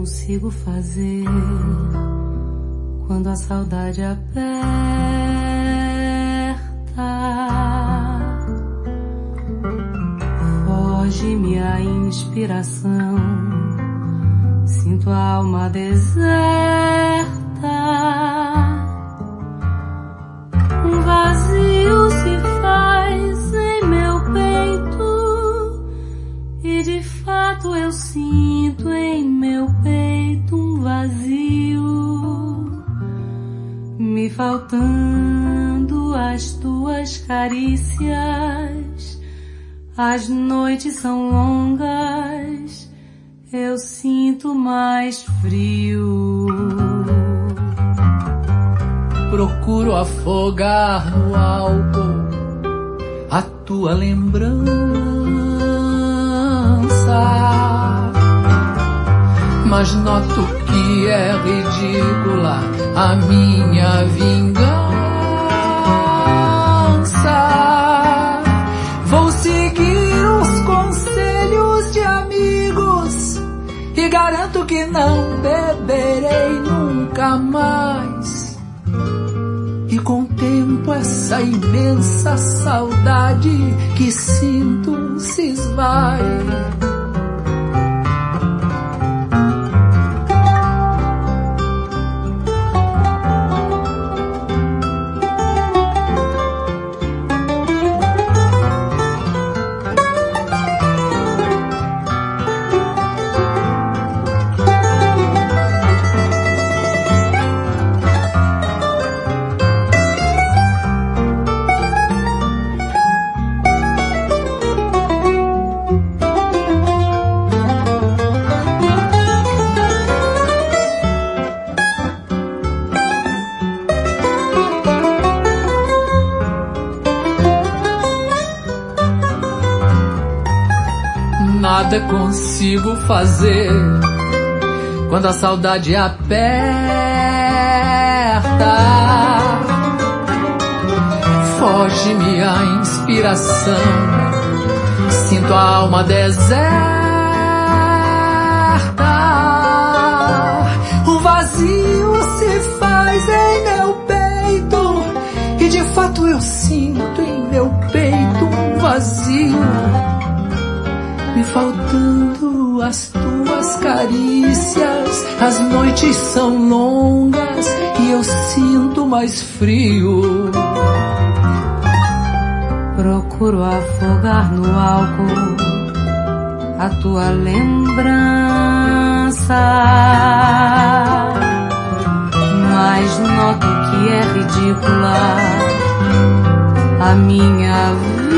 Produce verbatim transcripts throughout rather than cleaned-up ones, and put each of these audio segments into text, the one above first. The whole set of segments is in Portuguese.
consigo fazer quando a saudade aperta. Foge-me a inspiração, sinto a alma deserta. Um vazio se faz em meu peito e de fato eu sinto em meu peito um vazio, me faltando as tuas carícias. As noites são longas, eu sinto mais frio. Procuro afogar no álcool a tua lembrança, mas noto que é ridícula a minha vingança. Vou seguir os conselhos de amigos e garanto que não beberei nunca mais. E contemplo essa imensa saudade que sinto se esvai. Nada consigo fazer quando a saudade aperta. Foge-me a inspiração, sinto a alma deserta. O vazio se faz em meu peito e de fato eu sinto em meu peito um vazio, me faltando as tuas carícias. As noites são longas e eu sinto mais frio. Procuro afogar no álcool a tua lembrança, mas noto que é ridícula a minha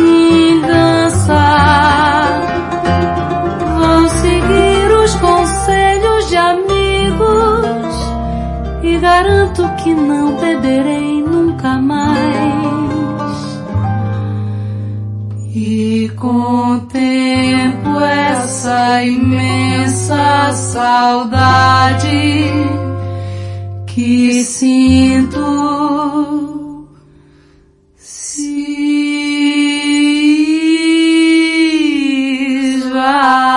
vingança. Vou seguir os conselhos de amigos e garanto que não beberei nunca mais. E contemplo essa imensa saudade que sinto se esvai.